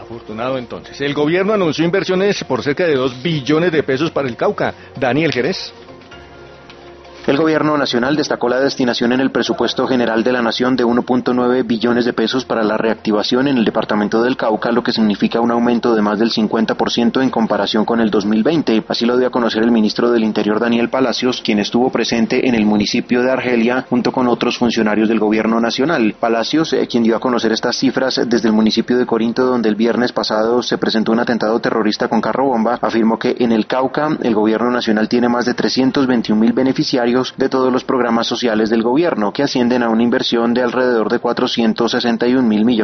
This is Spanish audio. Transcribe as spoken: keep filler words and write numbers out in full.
Afortunado entonces. El gobierno anunció inversiones por cerca de dos billones de pesos para el Cauca. Daniel Jerez. El Gobierno Nacional destacó la destinación en el presupuesto general de la Nación de uno punto nueve billones de pesos para la reactivación en el departamento del Cauca, lo que significa un aumento de más del cincuenta por ciento en comparación con el dos mil veinte. Así lo dio a conocer el ministro del Interior, Daniel Palacios, quien estuvo presente en el municipio de Argelia junto con otros funcionarios del Gobierno Nacional. Palacios, eh, quien dio a conocer estas cifras desde el municipio de Corinto, donde el viernes pasado se presentó un atentado terrorista con carro bomba, afirmó que en el Cauca el Gobierno Nacional tiene más de trescientos veintiún mil beneficiarios de todos los programas sociales del gobierno, que ascienden a una inversión de alrededor de cuatrocientos sesenta y un mil millones.